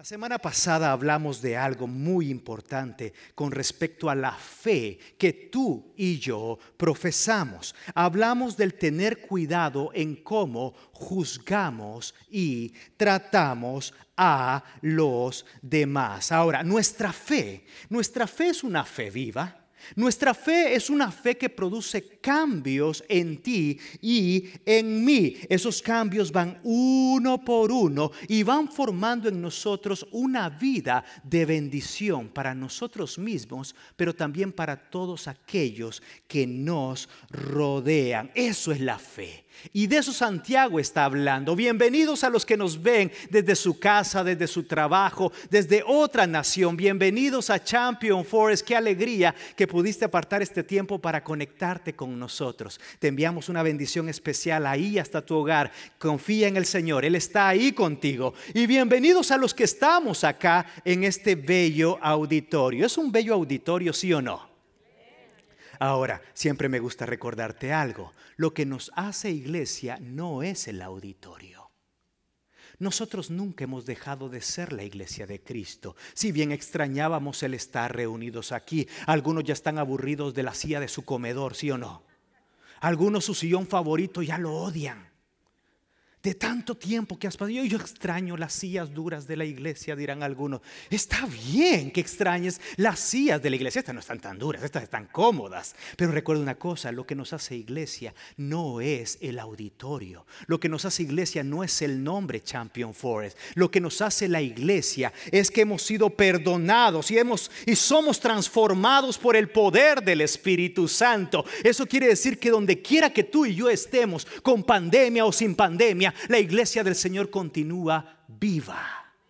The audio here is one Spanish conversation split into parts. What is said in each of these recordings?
La semana pasada hablamos de algo muy importante con respecto a la fe que tú y yo profesamos. Hablamos del tener cuidado en cómo juzgamos y tratamos a los demás. Ahora, nuestra fe es una fe viva. Nuestra fe es una fe que produce cambios en ti y en mí. Esos cambios van uno por uno y van formando en nosotros una vida de bendición para nosotros mismos, pero también para todos aquellos que nos rodean. Eso es la fe. Y de eso Santiago está hablando. Bienvenidos a los que nos ven desde su casa, desde su trabajo, desde otra nación. Bienvenidos a Champion Forest. Qué alegría que pudiste apartar este tiempo para conectarte con nosotros. Te enviamos una bendición especial ahí hasta tu hogar. Confía en el Señor, Él está ahí contigo. Y bienvenidos a los que estamos acá en este bello auditorio. ¿Es un bello auditorio, sí o no? Ahora, siempre me gusta recordarte algo. Lo que nos hace iglesia no es el auditorio. Nosotros nunca hemos dejado de ser la iglesia de Cristo. Si bien extrañábamos el estar reunidos aquí, algunos ya están aburridos de la silla de su comedor, ¿sí o no? Algunos su sillón favorito ya lo odian. De tanto tiempo que has pasado, yo extraño las sillas duras de la iglesia, dirán algunos. Está bien que extrañes las sillas de la iglesia. Estas no están tan duras, estas están cómodas. Pero recuerda una cosa, lo que nos hace iglesia no es el auditorio. Lo que nos hace iglesia no es el nombre Champion Forest. Lo que nos hace la iglesia es que hemos sido perdonados y somos transformados por el poder del Espíritu Santo. Eso quiere decir que donde quiera que tú y yo estemos, con pandemia o sin pandemia, la iglesia del Señor continúa viva.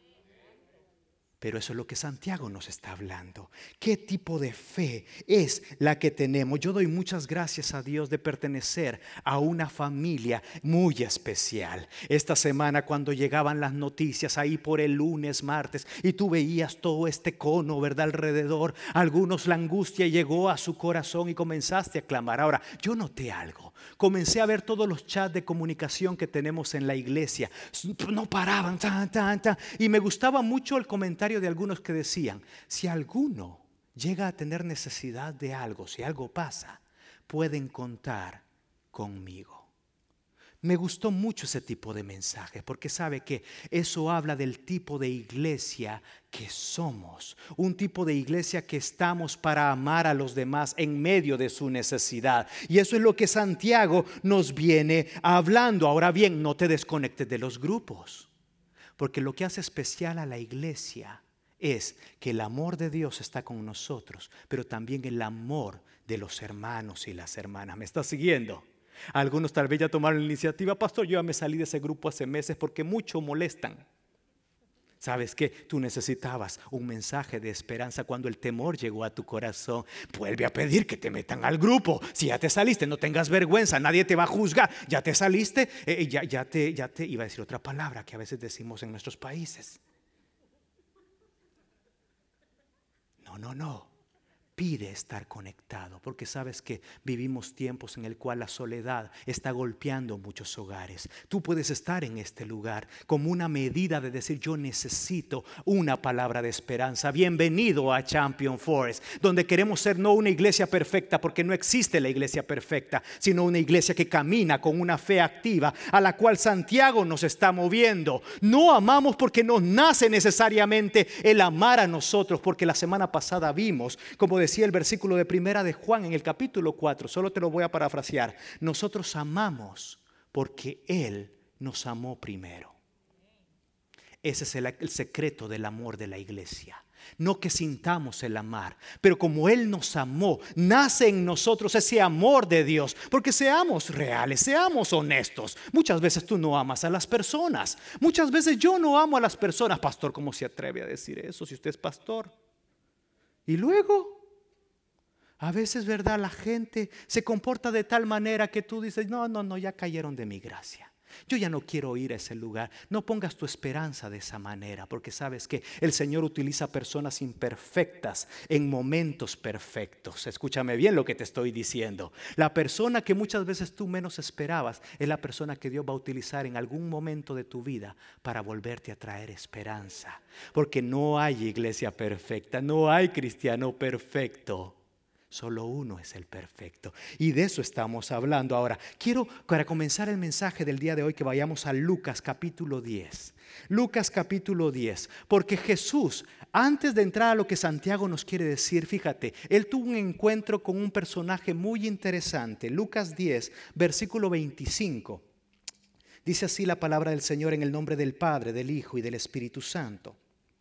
Pero eso es lo que Santiago nos está hablando. ¿Qué tipo de fe es la que tenemos? Yo doy muchas gracias a Dios de pertenecer a una familia muy especial. Esta semana cuando llegaban las noticias ahí por el lunes, martes, y tú veías todo este cono, ¿verdad? Alrededor, algunos la angustia llegó a su corazón y comenzaste a clamar. Ahora, yo noté algo. Comencé a ver todos los chats de comunicación que tenemos en la iglesia. No paraban, y me gustaba mucho el comentario de algunos que decían: si alguno llega a tener necesidad de algo, si algo pasa, pueden contar conmigo. Me gustó mucho ese tipo de mensaje, porque sabe que eso habla del tipo de iglesia que somos. Un tipo de iglesia que estamos para amar a los demás en medio de su necesidad. Y eso es lo que Santiago nos viene hablando. Ahora bien, no te desconectes de los grupos, porque lo que hace especial a la iglesia es que el amor de Dios está con nosotros, pero también el amor de los hermanos y las hermanas. ¿Me estás siguiendo? Algunos tal vez ya tomaron la iniciativa: pastor, yo ya me salí de ese grupo hace meses porque mucho molestan. ¿Sabes qué? Tú necesitabas un mensaje de esperanza cuando el temor llegó a tu corazón. Vuelve a pedir que te metan al grupo. Si ya te saliste, no tengas vergüenza, nadie te va a juzgar. Ya te saliste, ya te iba a decir otra palabra que a veces decimos en nuestros países. No. Pide estar conectado, porque sabes que vivimos tiempos en el cual la soledad está golpeando muchos hogares. Tú puedes estar en este lugar como una medida de decir: yo necesito una palabra de esperanza. Bienvenido a Champion Forest, donde queremos ser no una iglesia perfecta, porque no existe la iglesia perfecta, sino una iglesia que camina con una fe activa a la cual Santiago nos está moviendo. No amamos porque nos nace necesariamente el amar a nosotros, porque la semana pasada vimos, como decía el versículo de primera de Juan en el capítulo 4, solo te lo voy a parafrasear: nosotros amamos porque Él nos amó primero. Ese es el secreto del amor de la iglesia. No que sintamos el amar, pero como Él nos amó, nace en nosotros ese amor de Dios. Porque seamos reales, seamos honestos. Muchas veces tú no amas a las personas. Muchas veces yo no amo a las personas. Pastor, ¿cómo se atreve a decir eso si usted es pastor? Y luego, a veces, ¿verdad? La gente se comporta de tal manera que tú dices: no, ya cayeron de mi gracia. Yo ya no quiero ir a ese lugar. No pongas tu esperanza de esa manera, porque sabes que el Señor utiliza personas imperfectas en momentos perfectos. Escúchame bien lo que te estoy diciendo. La persona que muchas veces tú menos esperabas es la persona que Dios va a utilizar en algún momento de tu vida para volverte a traer esperanza. Porque no hay iglesia perfecta, no hay cristiano perfecto. Solo uno es el perfecto. Y de eso estamos hablando ahora. Quiero, para comenzar el mensaje del día de hoy, que vayamos a Lucas capítulo 10. Lucas capítulo 10. Porque Jesús, antes de entrar a lo que Santiago nos quiere decir, fíjate, Él tuvo un encuentro con un personaje muy interesante. Lucas 10, versículo 25. Dice así la palabra del Señor en el nombre del Padre, del Hijo y del Espíritu Santo.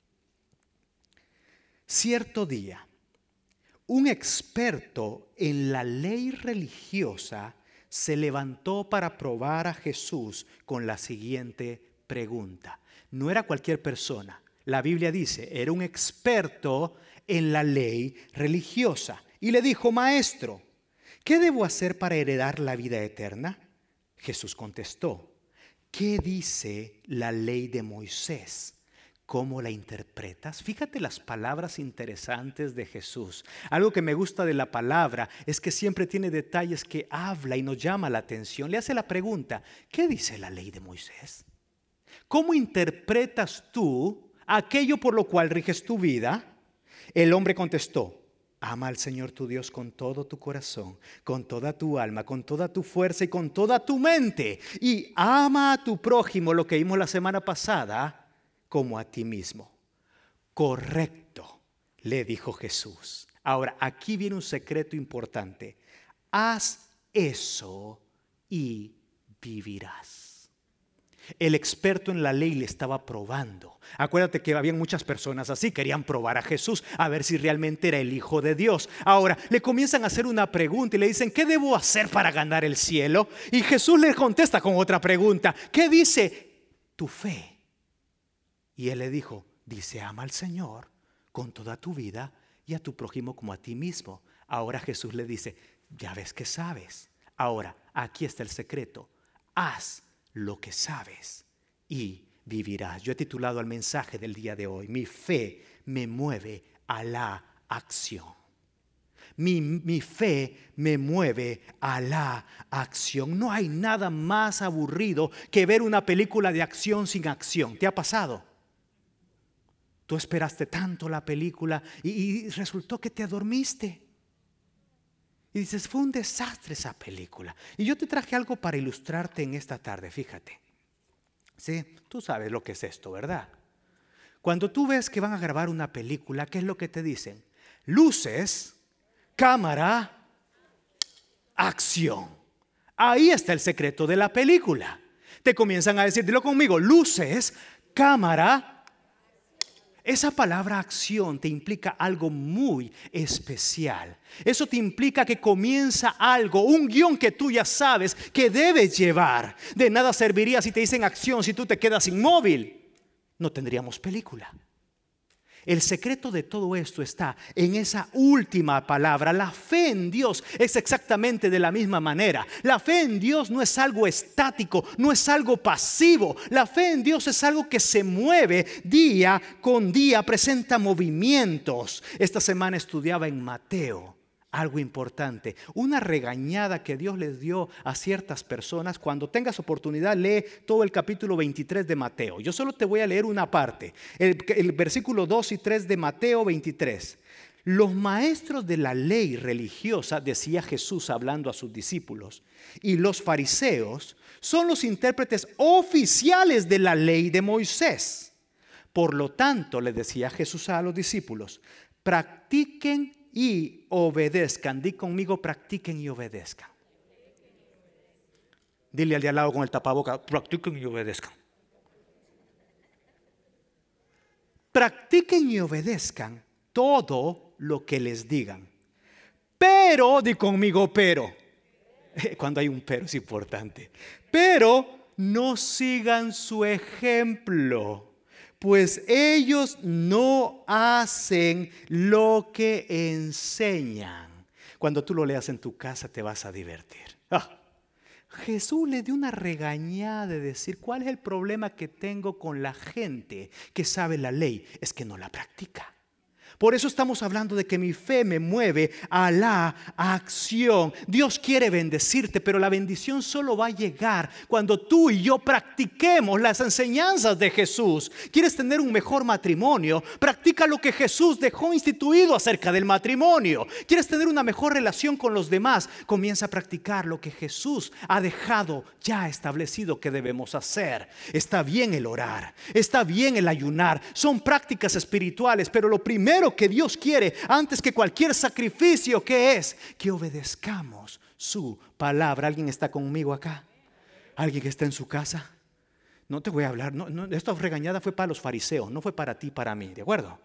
Cierto día, un experto en la ley religiosa se levantó para probar a Jesús con la siguiente pregunta. No era cualquier persona. La Biblia dice, era un experto en la ley religiosa. Y le dijo, maestro, ¿qué debo hacer para heredar la vida eterna? Jesús contestó, ¿qué dice la ley de Moisés? ¿Cómo la interpretas? Fíjate las palabras interesantes de Jesús. Algo que me gusta de la palabra es que siempre tiene detalles que habla y nos llama la atención. Le hace la pregunta, ¿qué dice la ley de Moisés? ¿Cómo interpretas tú aquello por lo cual riges tu vida? El hombre contestó, ama al Señor tu Dios con todo tu corazón, con toda tu alma, con toda tu fuerza y con toda tu mente. Y ama a tu prójimo, lo que vimos la semana pasada, como a ti mismo. Correcto, le dijo Jesús. Ahora, aquí viene un secreto importante. Haz eso y vivirás. El experto en la ley le estaba probando. Acuérdate que había muchas personas así, querían probar a Jesús a ver si realmente era el Hijo de Dios. Ahora, le comienzan a hacer una pregunta y le dicen, ¿qué debo hacer para ganar el cielo? Y Jesús le contesta con otra pregunta. ¿Qué dice tu fe? Y él le dijo, dice, ama al Señor con toda tu vida y a tu prójimo como a ti mismo. Ahora Jesús le dice, ya ves que sabes. Ahora, aquí está el secreto. Haz lo que sabes y vivirás. Yo he titulado al mensaje del día de hoy, mi fe me mueve a la acción. Mi fe me mueve a la acción. No hay nada más aburrido que ver una película de acción sin acción. ¿Te ha pasado? Tú esperaste tanto la película y resultó que te adormiste. Y dices, fue un desastre esa película. Y yo te traje algo para ilustrarte en esta tarde, fíjate. Sí, tú sabes lo que es esto, ¿verdad? Cuando tú ves que van a grabar una película, ¿qué es lo que te dicen? Luces, cámara, acción. Ahí está el secreto de la película. Te comienzan a decir, dilo conmigo, luces, cámara. Esa palabra acción te implica algo muy especial. Eso te implica que comienza algo, un guión que tú ya sabes que debes llevar. De nada serviría si te dicen acción si tú te quedas inmóvil. No tendríamos película. El secreto de todo esto está en esa última palabra. La fe en Dios es exactamente de la misma manera. La fe en Dios no es algo estático, no es algo pasivo. La fe en Dios es algo que se mueve día con día, presenta movimientos. Esta semana estudiaba en Mateo algo importante, una regañada que Dios les dio a ciertas personas. Cuando tengas oportunidad, lee todo el capítulo 23 de Mateo. Yo solo te voy a leer una parte, el versículo 2 y 3 de Mateo 23. Los maestros de la ley religiosa, decía Jesús hablando a sus discípulos, y los fariseos son los intérpretes oficiales de la ley de Moisés. Por lo tanto, le decía Jesús a los discípulos, practiquen y obedezcan. Di conmigo, practiquen y obedezcan. Dile al de al lado con el tapaboca, practiquen y obedezcan. Practiquen y obedezcan todo lo que les digan. Pero, di conmigo, pero. Cuando hay un pero es importante. Pero no sigan su ejemplo, pues ellos no hacen lo que enseñan. Cuando tú lo leas en tu casa te vas a divertir. Jesús le dio una regañada de decir, ¿cuál es el problema que tengo con la gente que sabe la ley? Es que no la practica. Por eso estamos hablando de que mi fe me mueve a la acción. Dios quiere bendecirte, pero la bendición solo va a llegar cuando tú y yo practiquemos las enseñanzas de Jesús. ¿Quieres tener un mejor matrimonio? Practica lo que Jesús dejó instituido acerca del matrimonio. ¿Quieres tener una mejor relación con los demás? Comienza a practicar lo que Jesús ha dejado ya establecido que debemos hacer. Está bien el orar, está bien el ayunar. Son prácticas espirituales, pero lo primero que Dios quiere antes que cualquier sacrificio, ¿qué es? Que obedezcamos su palabra. ¿Alguien está conmigo acá? ¿Alguien que está en su casa? No te voy a hablar, esta regañada fue para los fariseos, no fue para ti, para mí, ¿de acuerdo?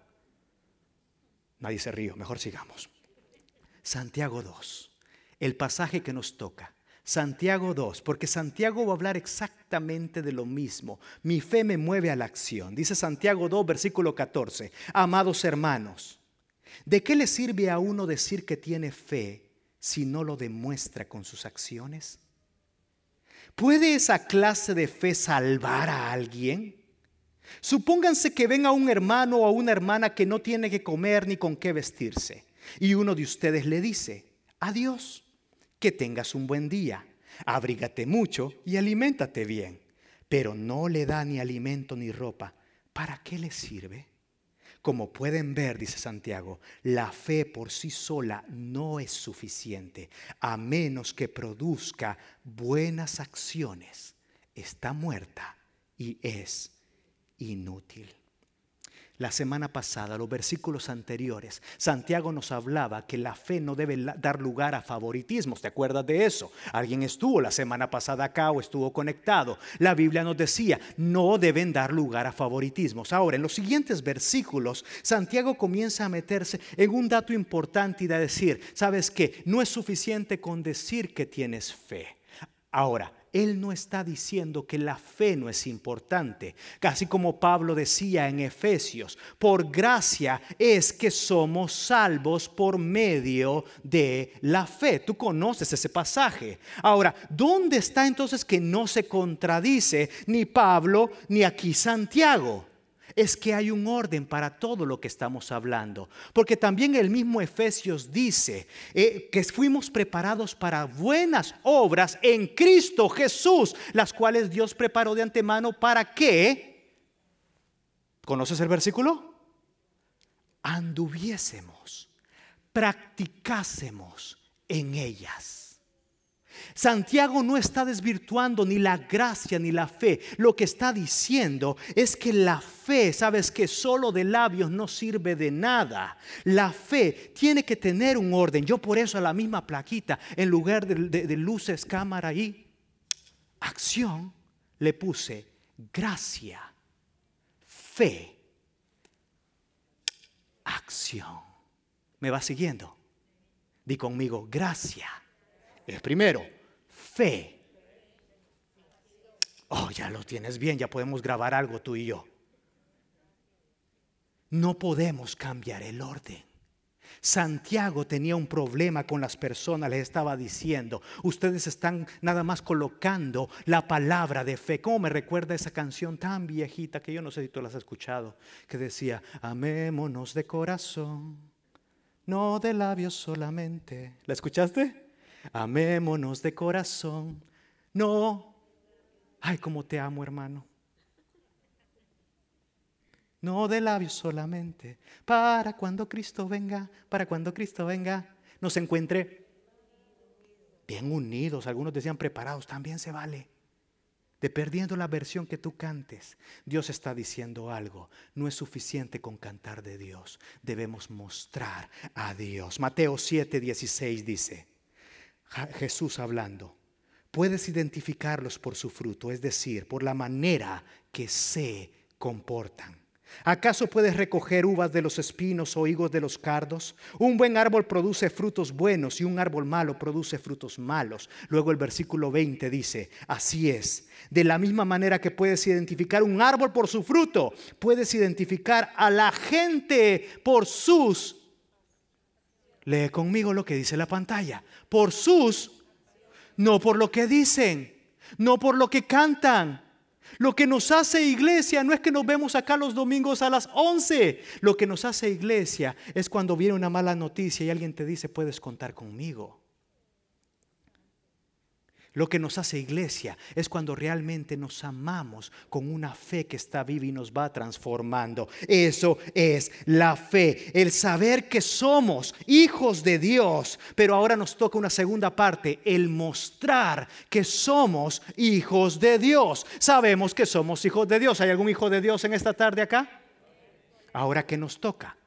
Nadie se rió, mejor sigamos. Santiago 2, el pasaje que nos toca. Santiago 2, porque Santiago va a hablar exactamente de lo mismo. Mi fe me mueve a la acción. Dice Santiago 2, versículo 14. Amados hermanos, ¿de qué le sirve a uno decir que tiene fe si no lo demuestra con sus acciones? ¿Puede esa clase de fe salvar a alguien? Supónganse que ven a un hermano o a una hermana que no tiene que comer ni con qué vestirse, y uno de ustedes le dice: adiós, que tengas un buen día, abrígate mucho y aliméntate bien. Pero no le da ni alimento ni ropa. ¿Para qué le sirve? Como pueden ver, dice Santiago, la fe por sí sola no es suficiente, a menos que produzca buenas acciones. Está muerta y es inútil. La semana pasada, los versículos anteriores, Santiago nos hablaba que la fe no debe dar lugar a favoritismos. ¿Te acuerdas de eso? Alguien estuvo la semana pasada acá o estuvo conectado. La Biblia nos decía, no deben dar lugar a favoritismos. Ahora, en los siguientes versículos, Santiago comienza a meterse en un dato importante y a decir, ¿sabes qué? No es suficiente con decir que tienes fe. Ahora, él no está diciendo que la fe no es importante. Casi como Pablo decía en Efesios, por gracia es que somos salvos por medio de la fe. Tú conoces ese pasaje. Ahora, ¿dónde está entonces que no se contradice ni Pablo ni aquí Santiago? Es que hay un orden para todo lo que estamos hablando. Porque también el mismo Efesios dice que fuimos preparados para buenas obras en Cristo Jesús, las cuales Dios preparó de antemano para que, ¿conoces el versículo? Anduviésemos, practicásemos en ellas. Santiago no está desvirtuando ni la gracia ni la fe. Lo que está diciendo es que la fe, sabes que solo de labios no sirve de nada. La fe tiene que tener un orden. Yo por eso a la misma plaquita, en lugar de luces, cámara y acción, le puse gracia, fe, acción. ¿Me va siguiendo? Di conmigo, gracia. Es primero, fe. Oh, ya lo tienes bien, ya podemos grabar algo tú y yo. No podemos cambiar el orden. Santiago tenía un problema con las personas, les estaba diciendo, ustedes están nada más colocando la palabra de fe. ¿Cómo me recuerda esa canción tan viejita que yo no sé si tú la has escuchado? Que decía, amémonos de corazón, no de labios solamente. ¿La escuchaste? Amémonos de corazón. No. Ay, cómo te amo, hermano. No de labios solamente. Para cuando Cristo venga, nos encuentre bien unidos. Algunos decían preparados, también se vale. Dependiendo la versión que tú cantes, Dios está diciendo algo. No es suficiente con cantar de Dios. Debemos mostrar a Dios. Mateo 7:16 dice, Jesús hablando, puedes identificarlos por su fruto, es decir, por la manera que se comportan. ¿Acaso puedes recoger uvas de los espinos o higos de los cardos? Un buen árbol produce frutos buenos y un árbol malo produce frutos malos. Luego el versículo 20 dice, así es, de la misma manera que puedes identificar un árbol por su fruto, puedes identificar a la gente por sus... Lee conmigo lo que dice la pantalla. Por sus... No por lo que dicen, no por lo que cantan. Lo que nos hace iglesia no es que nos vemos acá los domingos a las 11. Lo que nos hace iglesia es cuando viene una mala noticia y alguien te dice, puedes contar conmigo. Lo que nos hace iglesia es cuando realmente nos amamos con una fe que está viva y nos va transformando. Eso es la fe, el saber que somos hijos de Dios. Pero ahora nos toca una segunda parte, el mostrar que somos hijos de Dios. Sabemos que somos hijos de Dios. ¿Hay algún hijo de Dios en esta tarde acá? Ahora, ¿qué nos toca?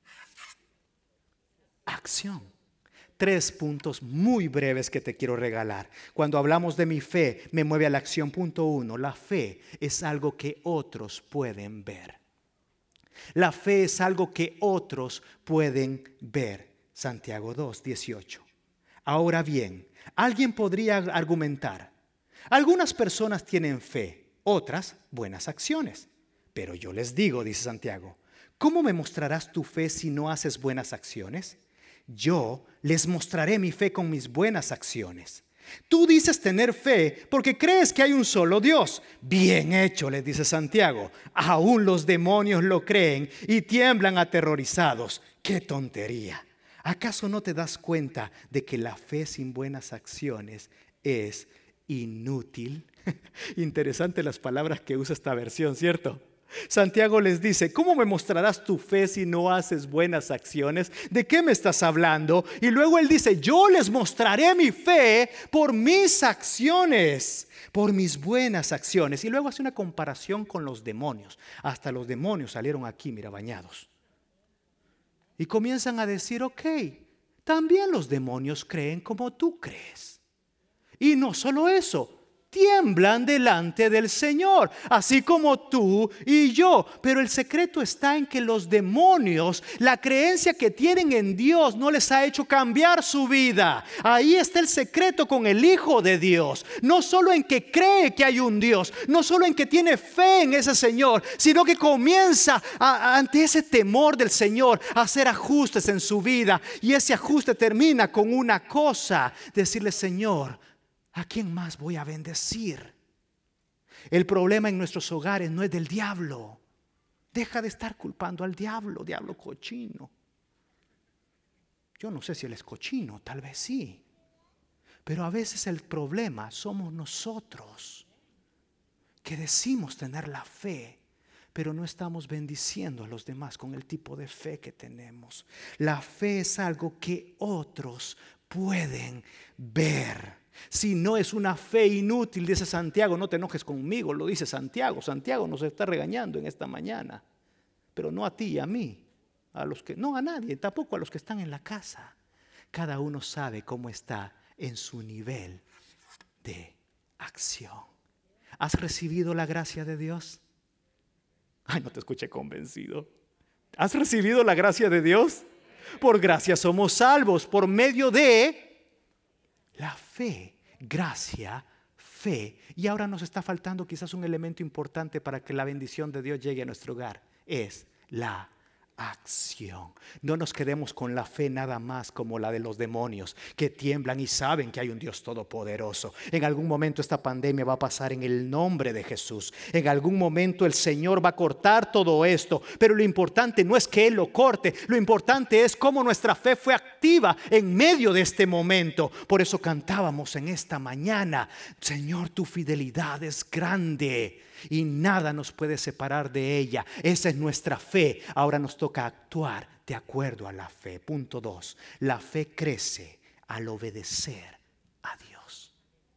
Acción. 3 puntos muy breves que te quiero regalar. Cuando hablamos de mi fe, me mueve a la acción. Punto 1, la fe es algo que otros pueden ver. La fe es algo que otros pueden ver. Santiago 2:18. Ahora bien, alguien podría argumentar, algunas personas tienen fe, otras buenas acciones. Pero yo les digo, dice Santiago, ¿cómo me mostrarás tu fe si no haces buenas acciones? Yo les mostraré mi fe con mis buenas acciones. Tú dices tener fe porque crees que hay un solo Dios. Bien hecho, les dice Santiago. Aún los demonios lo creen y tiemblan aterrorizados. ¡Qué tontería! ¿Acaso no te das cuenta de que la fe sin buenas acciones es inútil? Interesante las palabras que usa esta versión, ¿cierto? Santiago les dice, ¿cómo me mostrarás tu fe si no haces buenas acciones? ¿De qué me estás hablando? Y luego él dice, yo les mostraré mi fe por mis acciones, por mis buenas acciones. Y luego hace una comparación con los demonios. Hasta los demonios salieron aquí, mira, bañados. Y comienzan a decir, ok, también los demonios creen como tú crees. Y no solo eso, tiemblan delante del Señor, así como tú y yo. Pero el secreto está en que los demonios, la creencia que tienen en Dios no les ha hecho cambiar su vida. Ahí está el secreto con el Hijo de Dios. No solo en que cree que hay un Dios, no solo en que tiene fe en ese Señor, sino que comienza ante ese temor del Señor a hacer ajustes en su vida. Y ese ajuste termina con una cosa, decirle, Señor, ¿a quién más voy a bendecir? El problema en nuestros hogares no es del diablo. Deja de estar culpando al diablo, diablo cochino. Yo no sé si él es cochino, tal vez sí. Pero a veces el problema somos nosotros, que decimos tener la fe, pero no estamos bendiciendo a los demás con el tipo de fe que tenemos. La fe es algo que otros pueden ver. Si no es una fe inútil, dice Santiago, no te enojes conmigo, lo dice Santiago. Santiago nos está regañando en esta mañana, pero no a ti y a mí, no a nadie, tampoco a los que están en la casa. Cada uno sabe cómo está en su nivel de acción. ¿Has recibido la gracia de Dios? Ay, no te escuché convencido. ¿Has recibido la gracia de Dios? Por gracia somos salvos, por medio de la fe, gracia, fe. Y ahora nos está faltando quizás un elemento importante para que la bendición de Dios llegue a nuestro hogar. Es la acción. No nos quedemos con la fe nada más como la de los demonios que tiemblan y saben que hay un Dios todopoderoso. En algún momento esta pandemia va a pasar en el nombre de Jesús. En algún momento el Señor va a cortar todo esto, pero lo importante no es que Él lo corte, lo importante es cómo nuestra fe fue activa en medio de este momento. Por eso cantábamos en esta mañana, Señor, tu fidelidad es grande y nada nos puede separar de ella. Esa es nuestra fe. Ahora nos toca actuar de acuerdo a la fe. Punto 2. La fe crece al obedecer a Dios.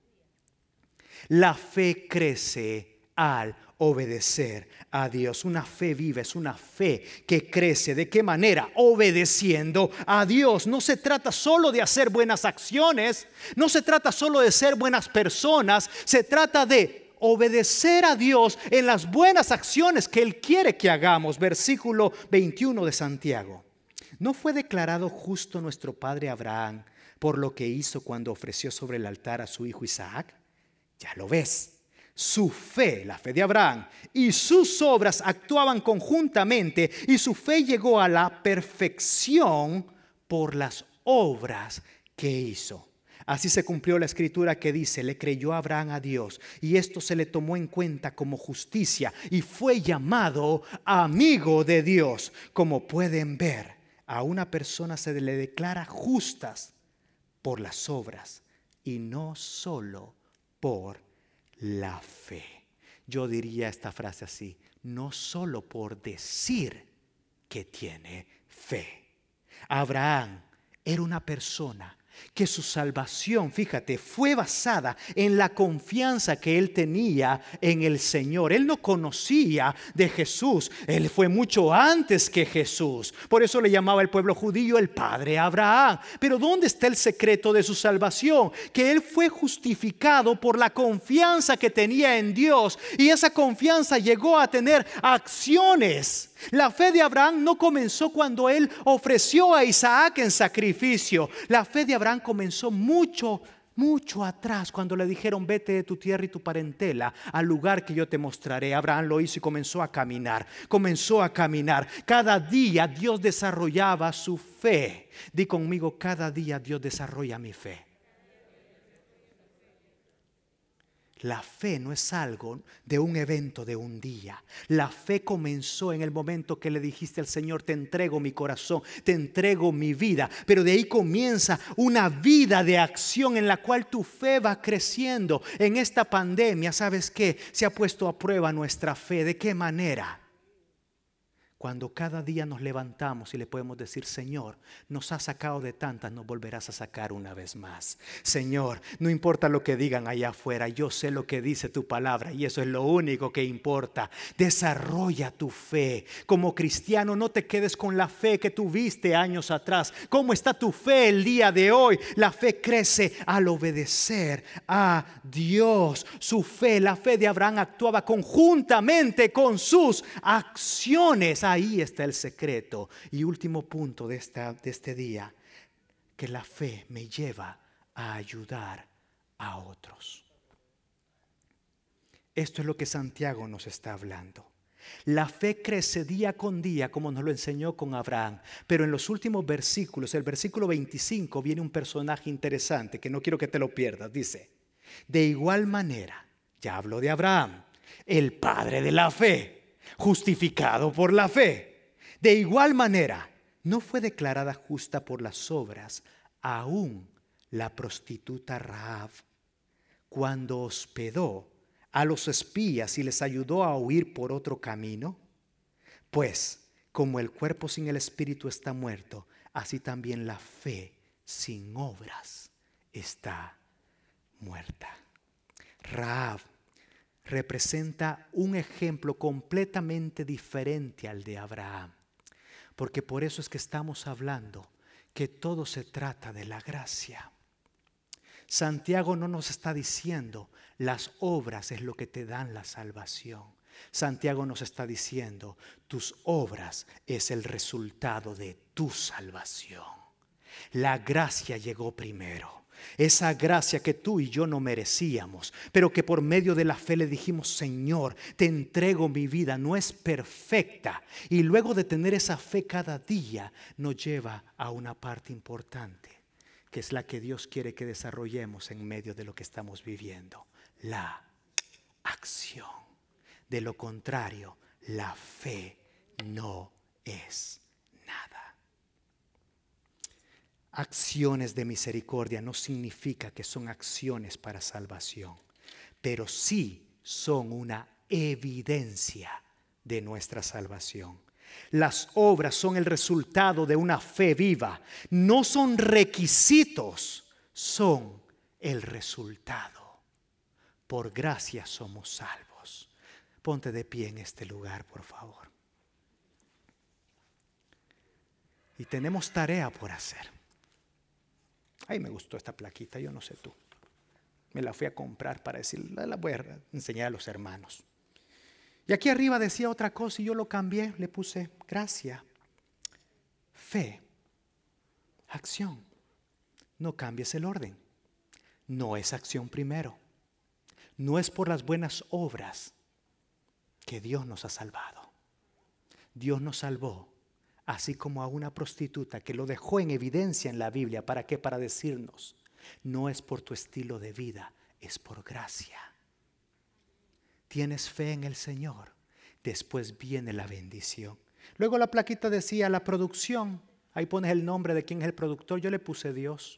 La fe crece al obedecer a Dios. Una fe viva es una fe que crece. ¿De qué manera? Obedeciendo a Dios. No se trata solo de hacer buenas acciones, no se trata solo de ser buenas personas, se trata de obedecer a Dios en las buenas acciones que Él quiere que hagamos. Versículo 21 de Santiago. ¿No fue declarado justo nuestro padre Abraham por lo que hizo cuando ofreció sobre el altar a su hijo Isaac? Ya lo ves. Su fe, la fe de Abraham, y sus obras actuaban conjuntamente, y su fe llegó a la perfección por las obras que hizo. Así se cumplió la escritura que dice: le creyó Abraham a Dios y esto se le tomó en cuenta como justicia y fue llamado amigo de Dios. Como pueden ver, a una persona se le declara justas por las obras y no solo por la fe. Yo diría esta frase así: no solo por decir que tiene fe. Abraham era una persona que su salvación, fíjate, fue basada en la confianza que él tenía en el Señor. Él no conocía de Jesús, él fue mucho antes que Jesús. Por eso le llamaba el pueblo judío el padre Abraham. Pero ¿dónde está el secreto de su salvación? Que él fue justificado por la confianza que tenía en Dios, y esa confianza llegó a tener acciones. La fe de Abraham no comenzó cuando él ofreció a Isaac en sacrificio. La fe de Abraham comenzó mucho atrás, cuando le dijeron: vete de tu tierra y tu parentela al lugar que yo te mostraré. Abraham lo hizo y comenzó a caminar. Cada día Dios desarrollaba su fe. Di conmigo: cada día Dios desarrolla mi fe. La fe no es algo de un evento de un día. La fe comenzó en el momento que le dijiste al Señor: te entrego mi corazón, te entrego mi vida. Pero de ahí comienza una vida de acción en la cual tu fe va creciendo. En esta pandemia, ¿sabes qué? Se ha puesto a prueba nuestra fe. ¿De qué manera? Cuando cada día nos levantamos y le podemos decir: Señor, nos has sacado de tantas, nos volverás a sacar una vez más. Señor, no importa lo que digan allá afuera, yo sé lo que dice tu palabra y eso es lo único que importa. Desarrolla tu fe. Como cristiano, no te quedes con la fe que tuviste años atrás. ¿Cómo está tu fe el día de hoy? La fe crece al obedecer a Dios. Su fe, la fe de Abraham, actuaba conjuntamente con sus acciones. Ahí está el secreto. Y último punto de este día: que la fe me lleva a ayudar a otros. Esto es lo que Santiago nos está hablando. La fe crece día con día, como nos lo enseñó con Abraham. Pero en los últimos versículos, el versículo 25, viene un personaje interesante que no quiero que te lo pierdas. Dice: de igual manera, ya habló de Abraham, el padre de la fe, justificado por la fe. De igual manera, no fue declarada justa por las obras aún la prostituta Rahab, cuando hospedó a los espías y les ayudó a huir por otro camino. Pues como el cuerpo sin el espíritu está muerto, así también la fe sin obras está muerta. Rahab representa un ejemplo completamente diferente al de Abraham, porque por eso es que estamos hablando que todo se trata de la gracia. Santiago no nos está diciendo las obras es lo que te dan la salvación. Santiago nos está diciendo: tus obras es el resultado de tu salvación. La gracia llegó primero. Esa gracia que tú y yo no merecíamos, pero que por medio de la fe le dijimos: Señor, te entrego mi vida. No es perfecta, y luego de tener esa fe cada día nos lleva a una parte importante, que es la que Dios quiere que desarrollemos en medio de lo que estamos viviendo: la acción. De lo contrario, la fe no es nada. Acciones de misericordia no significa que son acciones para salvación, pero sí son una evidencia de nuestra salvación. Las obras son el resultado de una fe viva, no son requisitos, son el resultado. Por gracia somos salvos. Ponte de pie en este lugar, por favor. Y tenemos tarea por hacer. Ay, me gustó esta plaquita, yo no sé tú. Me la fui a comprar para decir, la voy a enseñar a los hermanos. Y aquí arriba decía otra cosa y yo lo cambié, le puse gracia, fe, acción. No cambies el orden. No es acción primero. No es por las buenas obras que Dios nos ha salvado. Dios nos salvó, así como a una prostituta que lo dejó en evidencia en la Biblia. ¿Para qué? Para decirnos: No es por tu estilo de vida, es por gracia. Tienes fe en el Señor, después viene la bendición. Luego la plaquita decía la producción. Ahí pones el nombre de quién es el productor. Yo le puse Dios.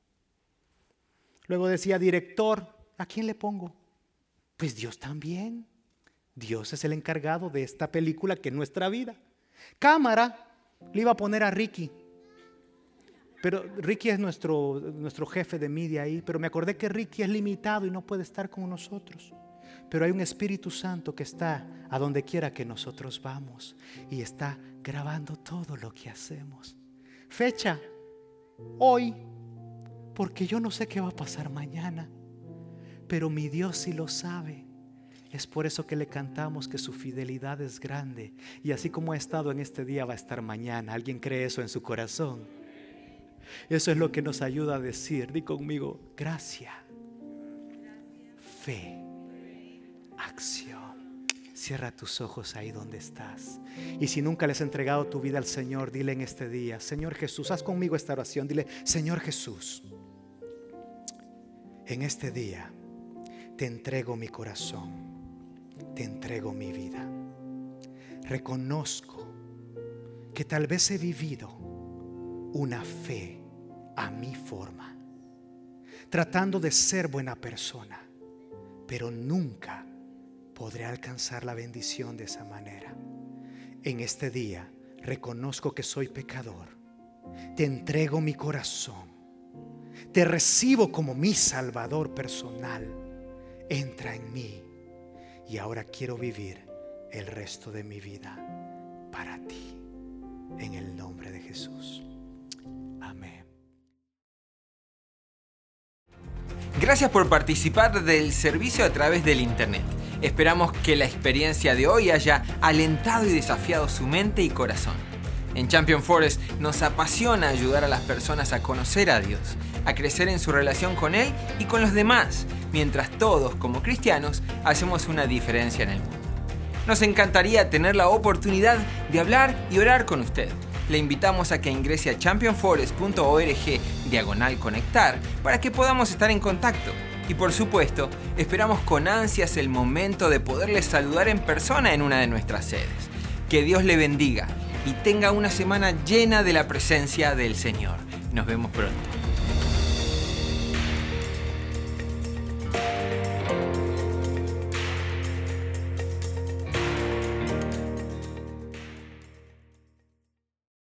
Luego decía director. ¿A quién le pongo? Pues Dios también. Dios es el encargado de esta película que es nuestra vida. Cámara, le iba a poner a Ricky. Pero Ricky es nuestro jefe de media ahí. Pero me acordé que Ricky es limitado y no puede estar con nosotros. Pero hay un Espíritu Santo que está a donde quiera que nosotros vamos y está grabando todo lo que hacemos. Fecha, hoy, porque yo no sé qué va a pasar mañana, pero mi Dios sí lo sabe. Es por eso que le cantamos que su fidelidad es grande y así como ha estado en este día va a estar mañana. ¿Alguien cree eso en su corazón? Eso es lo que nos ayuda a decir, di conmigo, gracia, fe, acción. Cierra tus ojos ahí donde estás. Y si nunca le has entregado tu vida al Señor, dile en este día, Señor Jesús, haz conmigo esta oración. Dile, Señor Jesús, en este día te entrego mi corazón, te entrego mi vida. Reconozco que tal vez he vivido una fe a mi forma, tratando de ser buena persona, pero nunca podré alcanzar la bendición de esa manera. En este día reconozco que soy pecador. Te entrego mi corazón. Te recibo como mi Salvador personal. Entra en mí. Y ahora quiero vivir el resto de mi vida para ti. En el nombre de Jesús. Amén. Gracias por participar del servicio a través del internet. Esperamos que la experiencia de hoy haya alentado y desafiado su mente y corazón. En Champion Forest nos apasiona ayudar a las personas a conocer a Dios, a crecer en su relación con Él y con los demás, mientras todos, como cristianos, hacemos una diferencia en el mundo. Nos encantaría tener la oportunidad de hablar y orar con usted. Le invitamos a que ingrese a championforest.org/conectar para que podamos estar en contacto. Y por supuesto, esperamos con ansias el momento de poderles saludar en persona en una de nuestras sedes. Que Dios le bendiga y tenga una semana llena de la presencia del Señor. Nos vemos pronto.